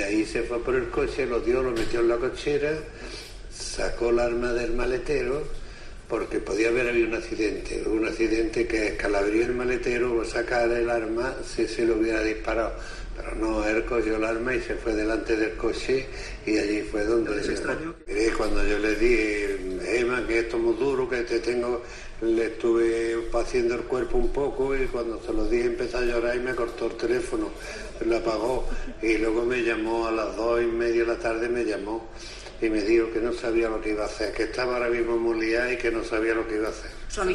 ahí se fue por el coche, lo dio, lo metió en la cochera, sacó el arma del maletero, porque podía haber habido un accidente que escalabrió el maletero o sacar el arma si se lo hubiera disparado. Pero no, él cogió el arma y se fue delante del coche y allí fue donde... Cuando yo le dije, Emma, que esto es muy duro, que te tengo... Le estuve haciendo el cuerpo un poco y cuando se lo dije empezó a llorar y me cortó el teléfono, lo apagó y luego me llamó a las 2:30 de la tarde, me llamó y me dijo que no sabía lo que iba a hacer, que estaba ahora mismo muy liado y que no sabía lo que iba a hacer.